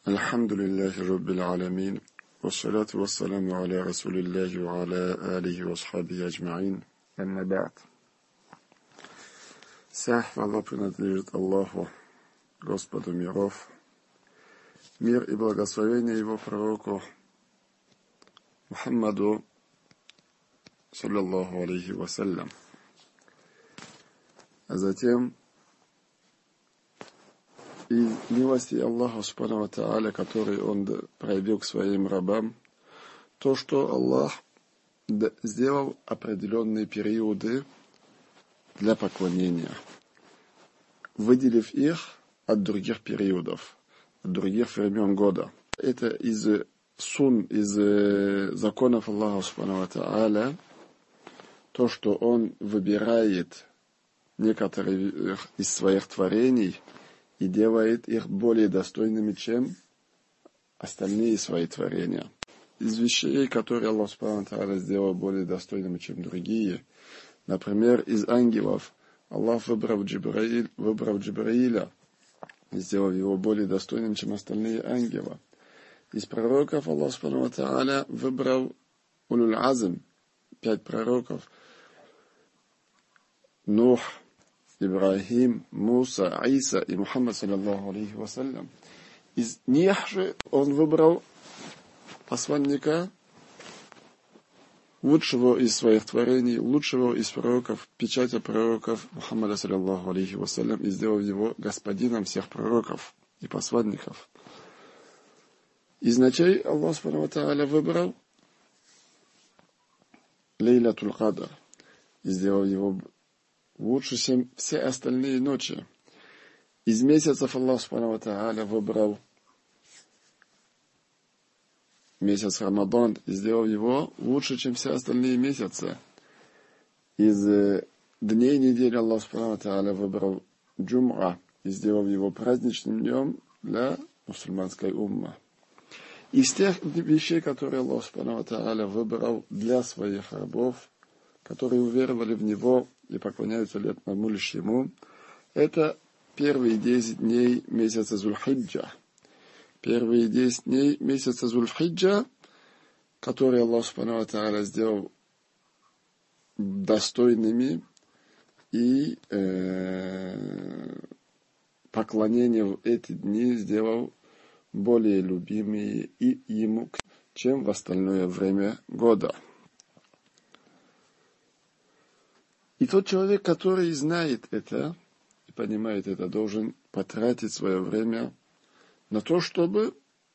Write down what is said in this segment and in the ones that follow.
Альхамдулиллахи Раббил Аламин. Вассаляту вассаламу аля Расулиллахи ва аля алихи ва асхабихи аджмаин. Амма ба'д. Вся хвала принадлежит Аллаху, Господу миров. Мир и благословение Его пророку Мухаммаду, саллаллаху алейхи вассалям. А затем и милости Аллаха Субхану ва Тааля, который Он проявил к своим рабам, то, что Аллах сделал определенные периоды для поклонения, выделив их от других периодов, от других времен года. Это из законов Аллаха Субхану ва Тааля, то, что Он выбирает некоторые из своих творений и делает их более достойными, чем остальные свои творения. Из вещей, которые Аллах Субхану ва Тааля сделал более достойными, чем другие, например, из ангелов Аллах выбрал Джибраиля и сделал его более достойным, чем остальные ангелы. Из пророков Аллах Субхану ва Тааля выбрал Улюль Азм, 5 пророков: Нух, Ибрахим, Муса, Иса и Мухаммад, саллаллаху алейхи вассалям. Из них же он выбрал посланника, лучшего из своих творений, лучшего из пророков, печати пророков Мухаммада, саллаллаху алейхи вассалям, и сделал его господином всех пророков и посланников. Из ночей Аллах субхану ва тааля выбрал Лейлатуль Кадр и сделал его лучше, чем все остальные ночи. Из месяцев Аллах субхану ва тааля выбрал месяц Рамадан и сделал его лучше, чем все остальные месяцы. Из дней недели Аллах субхану ва тааля выбрал Джум'а и сделал его праздничным днем для мусульманской уммы. Из тех вещей, которые Аллах субхану ва тааля выбрал для своих рабов, которые уверовали в Него и поклоняются одному лишь Ему, это первые 10 дней месяца Зуль-Хиджа. Первые 10 дней месяца Зуль-Хиджа, которые Аллах Субхану ва Тааля сделал достойными, и поклонение в эти дни сделал более любимыми и Ему, чем в остальное время года. И тот человек, который знает это и понимает это, должен потратить свое время на то, чтобы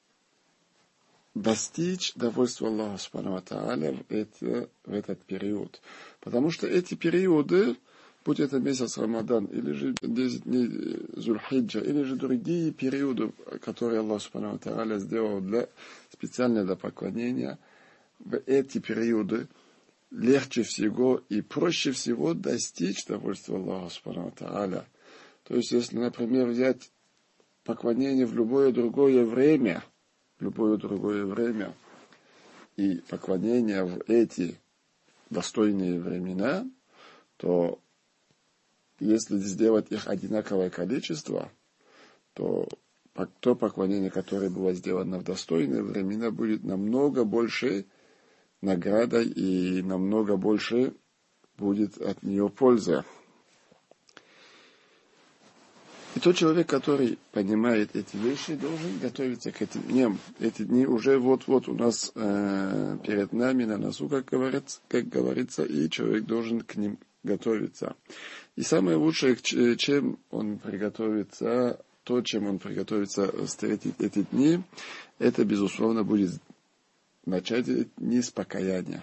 достичь довольства Аллаха Субхану ва Тааля в этот период. Потому что эти периоды, будь это месяц Рамадан, или же 10 дней Зуль-Хиджа, или же другие периоды, которые Аллах Субхану ва Тааля сделал специально для поклонения, в эти периоды легче всего и проще всего достичь довольства Аллаха Субхану ва Тааля. То есть, если, например, взять поклонение в любое другое время, и поклонение в эти достойные времена, то если сделать их одинаковое количество, то поклонение, которое было сделано в достойные времена, будет намного больше наградой и намного больше будет от нее польза. И тот человек, который понимает эти вещи, должен готовиться к этим дням. Эти дни уже вот-вот у нас перед нами, на носу, как говорится, и человек должен к ним готовиться. И самое лучшее, чем он приготовится, встретить эти дни, это, безусловно, будет начать эти дни с покаяния.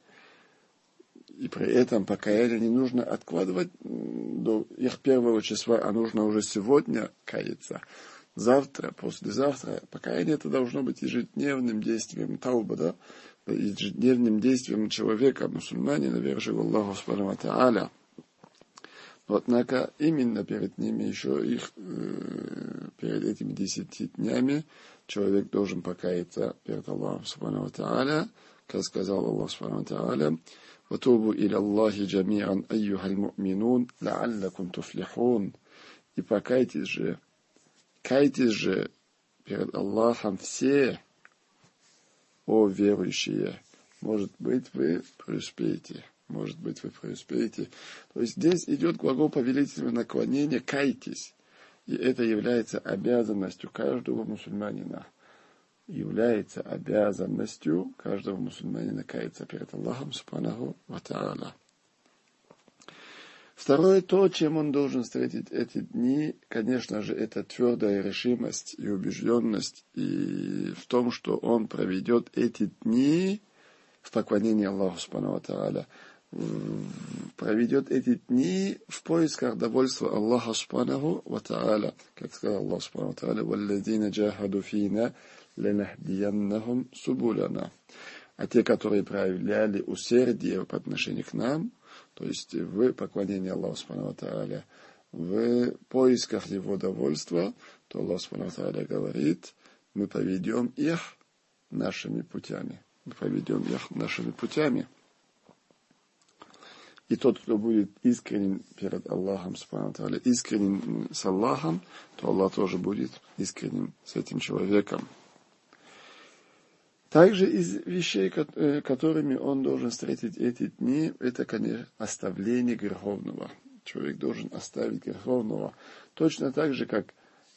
И при этом покаяние не нужно откладывать до их первого числа, а нужно уже сегодня каяться. Завтра, послезавтра. Покаяние это должно быть ежедневным действием тауба, да? Ежедневным действием человека, мусульманина, верующего Аллаху Субхану ва Тааля. Но, однако, именно перед ними еще перед этими 10 днями человек должен покаяться перед Аллахом Субхану ва Тааля, как сказал Аллах Субхану ва Тааля: «Ватубу иля Аллахи джами'ан айюхаль му'минун ла'аллакум туфлихун». И покайтесь же перед Аллахом все, о верующие. Может быть, вы преуспеете. Может быть, вы преуспеете. То есть здесь идет глагол повелительного наклонения «кайтесь». И это является обязанностью каждого мусульманина. Является обязанностью каждого мусульманина каяться перед Аллахом субханаху ва тааля. Второе, то, чем он должен встретить эти дни, конечно же, это твердая решимость и убежденность и в том, что он проведет эти дни в поклонении Аллаху субханаху ва тааля. Проведет эти дни в поисках довольства Аллаха субханаху ва тааля. Как сказал Аллах субханаху ва тааля: «Валладзина джахаду фина ленахдияннахум субуляна». А те, которые проявляли усердие по отношению к нам, то есть в поклонении Аллаху субханаху ва тааля, в поисках Его довольства, то Аллах субханаху ва тааля говорит: мы поведем их нашими путями. Мы поведем их нашими путями. И тот, кто будет искренен перед Аллахом субханаху ва тааля, искренен с Аллахом, то Аллах тоже будет искренен с этим человеком. Также из вещей, которыми он должен встретить эти дни, это, конечно, оставление греховного. Человек должен оставить греховного. Точно так же, как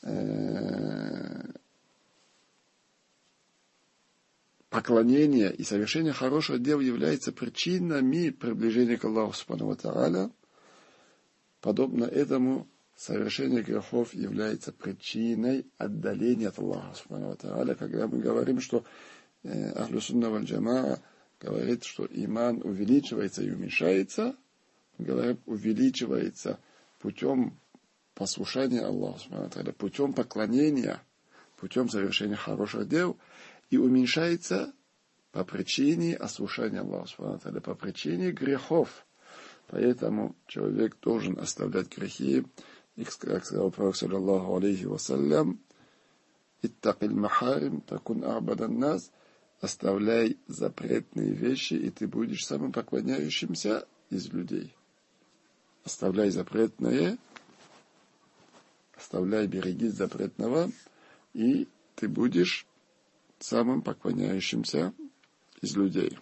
поклонение и совершение хороших дел является причинами приближения к Аллаху субханаху ва тааля, подобно этому совершение грехов является причиной отдаления от Аллаха субханаху ва тааля. Когда мы говорим, что Ахлю сунна валь джамаа говорит, что иман увеличивается и уменьшается, мы говорим, увеличивается путем послушания Аллаху субханаху ва тааля, путем поклонения, путем совершения хороших дел, и уменьшается по причине ослушания Аллаха субханаху ва тааля, по причине грехов. Поэтому человек должен оставлять грехи. И, как сказал пророк, саллаллаху алейхи вассалям: «Иттакиль махарим, такун абадан нас». Оставляй запретные вещи, и ты будешь самым поклоняющимся из людей. Оставляй запретное, берегись запретного, и ты будешь самым поклоняющимся из людей.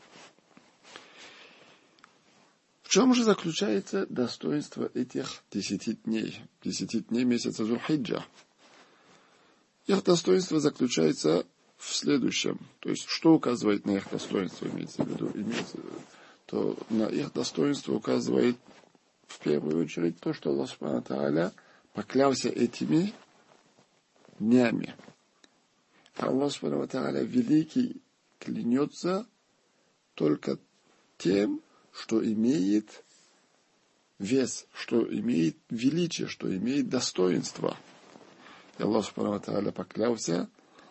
В чем же заключается достоинство этих 10 дней? 10 дней месяца Зуль-Хиджа. Их достоинство заключается в следующем. То есть, что указывает на их достоинство, имеется в виду? То на их достоинство указывает в первую очередь то, что Аллах субханаху ва тааля поклялся этими днями. Аллах субханаху ва тааля великий клянется только тем, что имеет вес, что имеет величие, что имеет достоинство. И Аллах субханаху ва тааля поклялся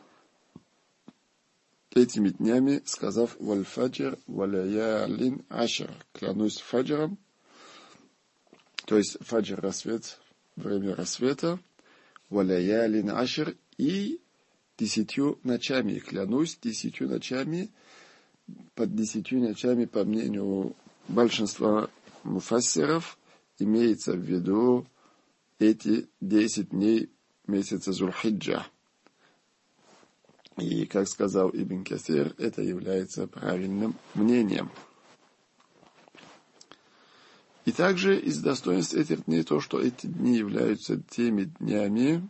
этими днями, сказав: «Валь-фаджр, валяялин ашр». Клянусь фаджром, то есть фаджр — рассвет, время рассвета, валяялин ашр, и 10 ночами. Клянусь 10 ночами. Под 10 ночами, по мнению большинства муфассиров, имеется в виду эти 10 дней месяца Зуль-Хиджа. И, как сказал Ибн Касир, это является правильным мнением. И также из достоинств этих дней то, что эти дни являются теми днями,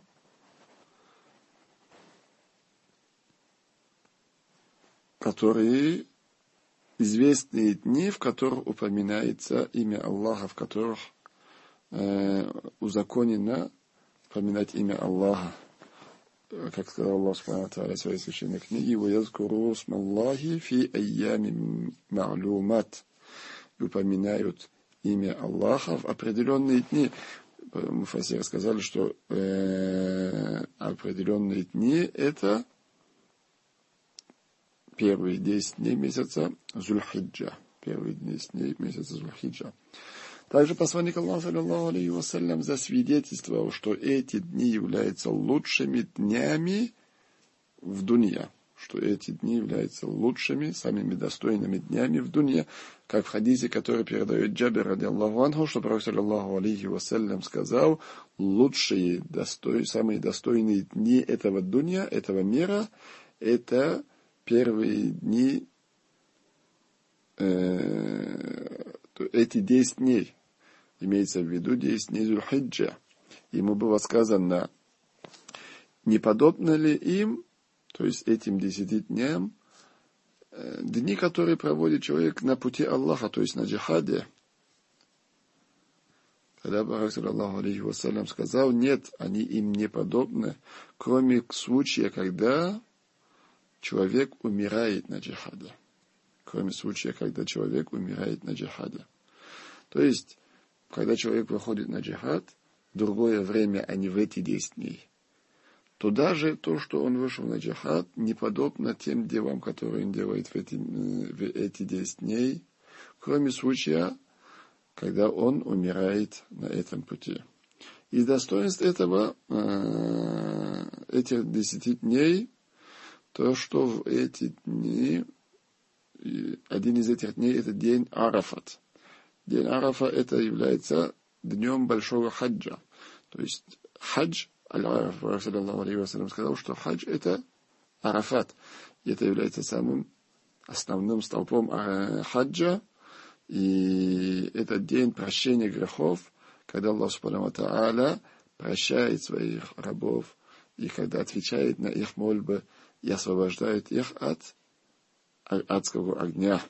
которые известные дни, в которых упоминается имя Аллаха, в которых узаконено упоминать имя Аллаха. Как сказал Аллах субханаху ва тааля в своей священной книге: «Ваязкуру смаллахи фи айями ма'лумат». Упоминают имя Аллаха в определенные дни. Муфассиры сказали, что определенные дни — это первые 10 дней месяца Зуль-Хиджа. Первые 10 дней месяца Зуль-Хиджа. Также посланник Аллаха, саллаллаху алейхи вассалям, засвидетельствовал, что эти дни являются лучшими днями в дунья, что эти дни являются лучшими, самыми достойными днями в дуне, как в хадисе, который передает Джабир, ради Аллаху анху, что пророк, саллаллаху алейхи вассалям, сказал: лучшие, самые достойные дни этого дуня, этого мира, это первые дни, эти 10 дней, имеется в виду 10 дней Зуль-Хиджа. Ему было сказано: не подобно ли им, то есть этим 10 дням, дни, которые проводит человек на пути Аллаха, то есть на джихаде? Тогда пророк, саллаллаху алейхи вассалям, сказал: нет, они им не подобны, кроме случая, когда человек умирает на джихаде. Кроме случая, когда человек умирает на джихаде. То есть, когда человек выходит на джихад, в другое время, а не в эти 10 дней, то даже то, что он вышел на джихад, не подобно тем делам, которые он делает в эти 10 дней, кроме случая, когда он умирает на этом пути. Из достоинств этих 10 дней, то, что в эти дни, один из этих дней, это день Арафат. День Арафа, это является днем большого хаджа. То есть хадж, Пророк, саллаллаху алейхи вассалям, сказал, что хадж это Арафат. И это является самым основным столпом хаджа. И это день прощения грехов, когда Аллах субхану ва тааля прощает своих рабов, и когда отвечает на их мольбы и освобождает их от адского огня.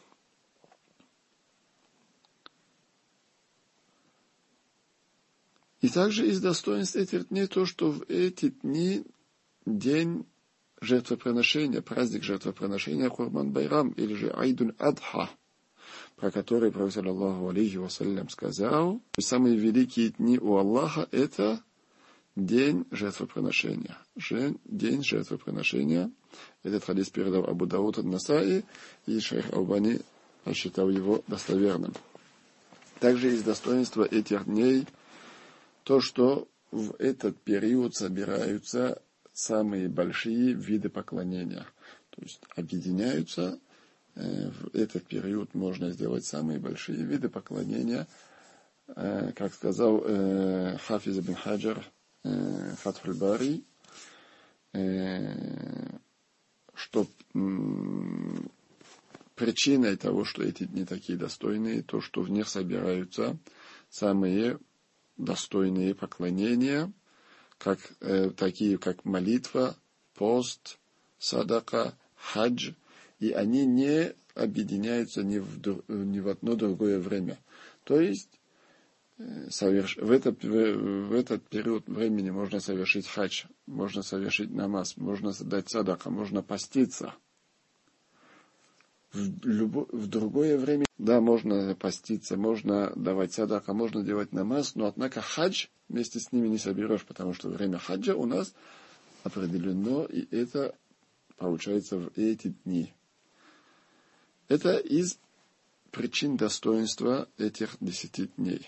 И также из достоинств этих дней то, что в эти дни день жертвоприношения, праздник жертвоприношения Курбан-Байрам, или же Айдуль-Адха, про который пророк, саллаллаху алейхи вассалям, сказал: самые великие дни у Аллаха — это день жертвоприношения. День жертвоприношения. Этот хадис передал Абу Дауд ан-Насаи, и шейх Албани считал его достоверным. Также из достоинства этих дней то, что в этот период собираются самые большие виды поклонения. То есть объединяются. В этот период можно сделать самые большие виды поклонения. Как сказал Хафиз ибн Хаджар, Фатхуль Бари, что причиной того, что эти дни такие достойные, то, что в них собираются самые достойные поклонения, такие как молитва, пост, садака, хадж, и они не объединяются ни в одно другое время. То есть в этот период времени можно совершить хадж, можно совершить намаз, можно дать садака, можно поститься. В другое время, да, можно поститься, можно давать садака, можно делать намаз, но однако хадж вместе с ними не соберешь, потому что время хаджа у нас определено, и это получается в эти дни. Это из причин достоинства этих 10 дней.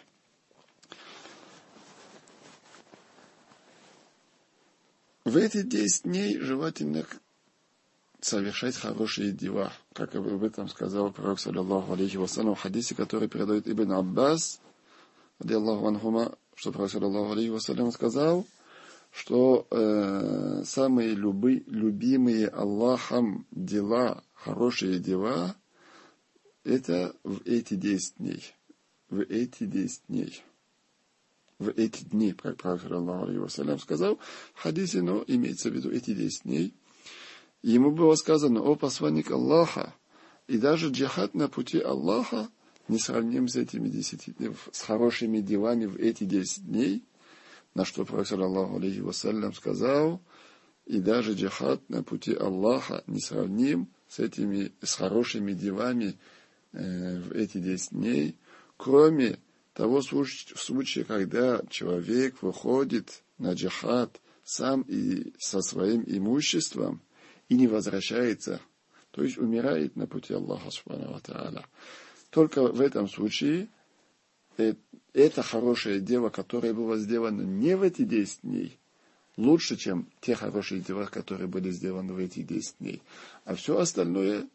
В эти 10 дней желательно совершать хорошие дела, как об этом сказал пророк, саллаллаху алейхи вассалям, в хадисе, который передает Ибн Аббас, ради Аллаху анхума, что пророк, саллаллаху алейхи вассалям, сказал, что самые любимые Аллахом дела, хорошие дела, это в эти 10 дней. В эти 10 дней. В эти дни, как пророк, саллаллаху алейхи вассалям, сказал в хадисе, но имеется в виду эти 10 дней. Ему было сказано: о посланник Аллаха, и даже джихад на пути Аллаха не сравним с этими 10 дней, с хорошими делами в эти 10 дней, на что пророк, саллаллаху алейхи вассалям, сказал: и даже джихад на пути Аллаха не сравним с хорошими делами в эти 10 дней, кроме того случая, когда человек выходит на джихад сам и со своим имуществом, и не возвращается, то есть умирает на пути Аллаха субхану ва тааля. Только в этом случае это хорошее дело, которое было сделано не в эти 10 дней, лучше, чем те хорошие дела, которые были сделаны в эти 10 дней. А все остальное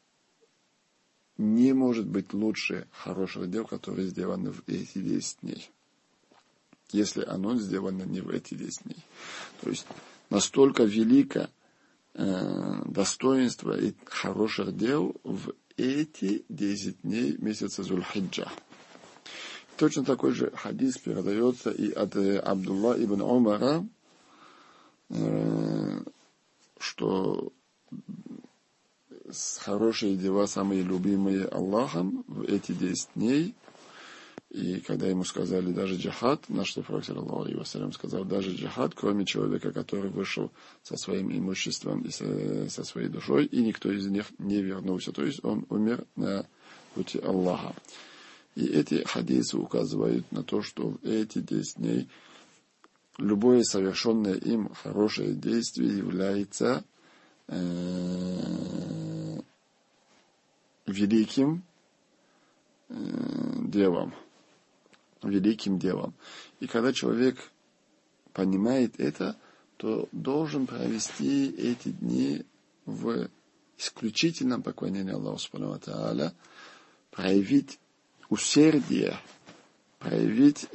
не может быть лучше хороших дел, которые сделаны в эти 10 дней. Если оно сделано не в эти 10 дней. То есть настолько велико достоинство и хороших дел в эти 10 дней месяца Зуль-Хиджа. Точно такой же хадис передается и от Абдулла ибн Умара, что хорошие дела, самые любимые Аллахом в эти 10 дней. И когда ему сказали даже джихад, на что пророк саллаллаху алейхи вассалям сказал, даже джихад, кроме человека, который вышел со своим имуществом и со своей душой, и никто из них не вернулся. То есть он умер на пути Аллаха. И эти хадисы указывают на то, что в эти 10 дней любое совершенное им хорошее действие является великим делом. Великим делом. И когда человек понимает это, то должен провести эти дни в исключительном поклонении Аллаху субхану ва тааля, проявить усердие, проявить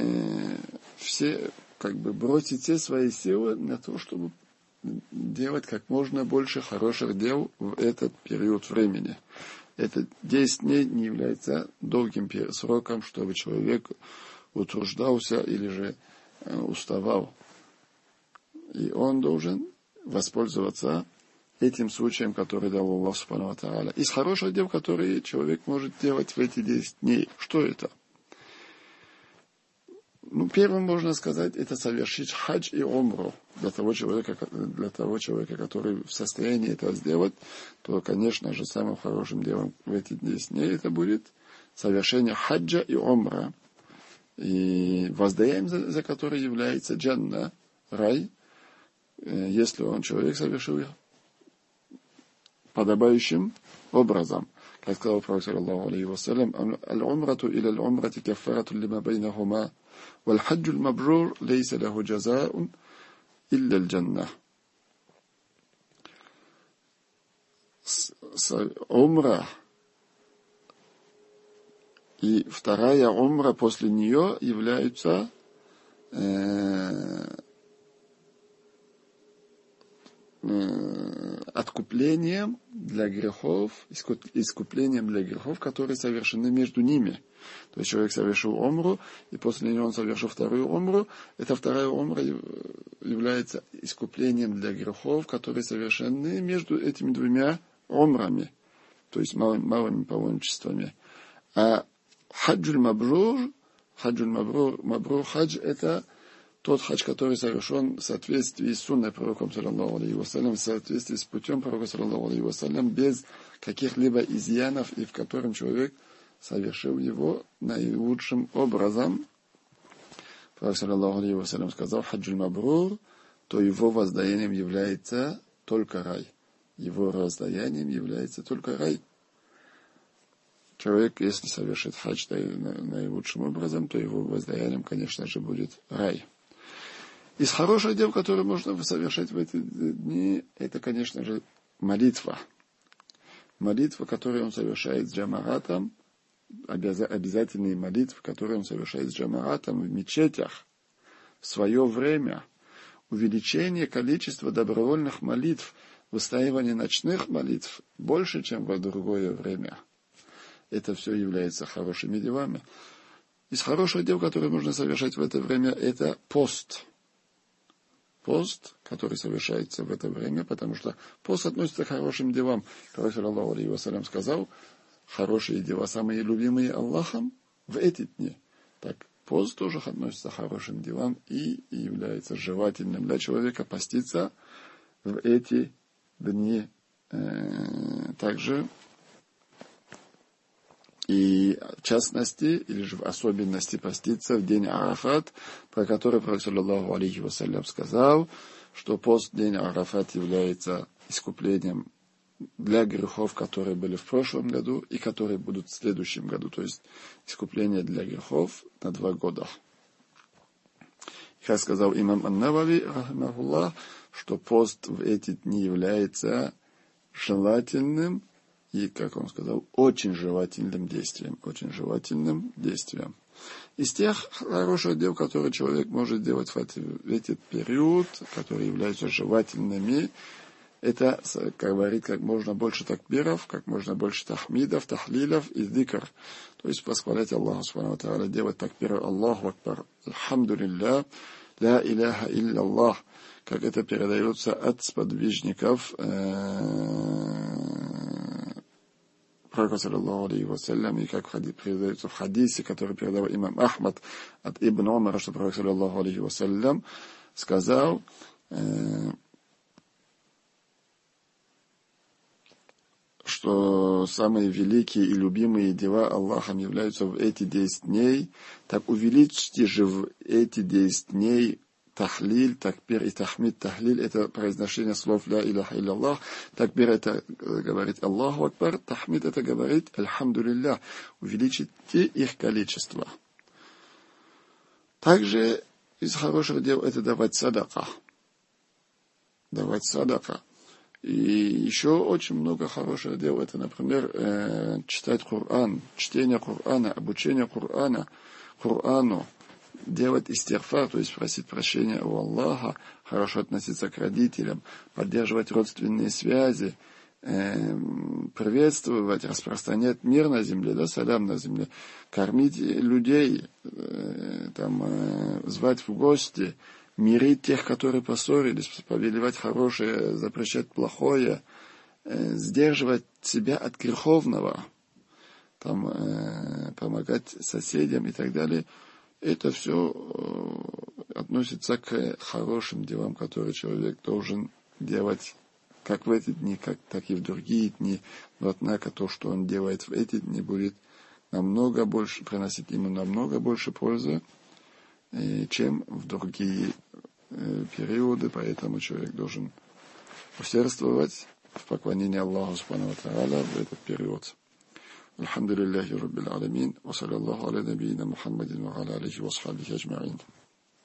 бросить все свои силы на то, чтобы делать как можно больше хороших дел в этот период времени. Это 10 дней не является долгим сроком, чтобы человек утруждался или же уставал. И он должен воспользоваться этим случаем, который дал Аллах субхану ва тааля. Из хороших дел, которые человек может делать в эти 10 дней. Что это? Первым можно сказать, это совершить хадж и умру. Для того человека, который в состоянии это сделать, то, конечно же, самым хорошим делом в эти 10 дней это будет совершение хаджа и умра. И воздаянием за которое является джанна, рай, если человек совершил их подобающим образом. Как сказал пророк саллаллаху алейхи вассалям, «Аль-умрату иля аль-умрати каффарату лима байнахума, валь-хаджу аль-мабрур лейса лаху джазаун илля аль-джанна». Умра и вторая умра после нее являются откуплением для грехов, искуплением для грехов, которые совершены между ними. То есть человек совершил умру, и после нее он совершил вторую умру. Эта вторая умра является искуплением для грехов, которые совершены между этими двумя умрами, то есть малыми паломничествами. А хаджуль мабрур, хадж это тот хадж, который совершен в соответствии с сунной пророком, саллаллаху алейхи вассалям, в соответствии с путем пророка, саллаллаху алейхи вассалям, без каких-либо изъянов, и в котором человек совершил его наилучшим образом. Пророк, саллаллаху алейхи вассалям, сказал, хаджуль мабрур, то его воздаянием является только рай. Его воздаянием является только рай. Человек, если совершит хадж наилучшим образом, то его воздаянием, конечно же, будет рай. Из хороших дел, которые можно совершать в эти дни, это, конечно же, молитва. Молитва, которую он совершает с джамаатом, обязательные молитвы, которые он совершает с джамаатом в мечетях в свое время. Увеличение количества добровольных молитв, выстаивание ночных молитв больше, чем в другое время. Это все является хорошими делами. Из хороших дел, которые можно совершать в это время, это пост. Пост, который совершается в это время, потому что пост относится к хорошим делам. Пророк саллаллаху алейхи вассалям сказал, хорошие дела, самые любимые Аллахом в эти дни. Так, пост тоже относится к хорошим делам и является желательным для человека поститься в эти дни. Также и в частности, или же в особенности поститься в день Арафат, про который пророк саллаллаху алейхи вассалям сказал, что пост день Арафат является искуплением для грехов, которые были в прошлом году и которые будут в следующем году, то есть искупление для грехов на 2 года. И Как сказал имам Ан-Навави, рахимахуллах, что пост в эти дни является желательным и, как он сказал, очень желательным действием. Очень желательным действием. Из тех хороших дел, которые человек может делать в этот период, которые являются желательными, это говорит как можно больше такбиров, как можно больше тахмидов, тахлилов и зикр. То есть восхвалять Аллаха субхану ва тааля, делать такбиры Аллаху акбар, алхамдулилля, ля иляха илля Аллах, как это передается от сподвижников пророка саллаллаху алейхи вассалям, и как передается в хадисе, который передал имам Ахмад от Ибн Умара, что пророк саллаллаху алейхи вассалям сказал, что самые великие и любимые дела Аллахом являются в эти 10 дней, так увеличьте же в эти 10 дней тахлиль, такбир и тахмид. Тахлиль — это произношение слов ля иляха илля. Такбир — это говорит Аллаху акбар. Тахмид — это говорит альхамдулилля. Увеличите их количество. Также из хороших дел это давать садака. Давать садака. И еще очень много хороших дел. Это, например, читать Коран, чтение Корана, обучение Корану, делать истигфар, то есть просить прощения у Аллаха, хорошо относиться к родителям, поддерживать родственные связи, приветствовать, распространять мир на земле, да, салям на земле, кормить людей, звать в гости, мирить тех, которые поссорились, повелевать хорошее, запрещать плохое, сдерживать себя от греховного, помогать соседям и так далее. Это все относится к хорошим делам, которые человек должен делать как в эти дни, так и в другие дни. Но однако то, что он делает в эти дни, будет намного больше, приносить ему намного больше пользы, чем в другие периоды. Поэтому человек должен усердствовать в поклонении Аллаху субхану ва тааля в этот период. الحمد لله رب العالمين وصلى الله على نبينا محمد وعلى آله وصحبه أجمعين.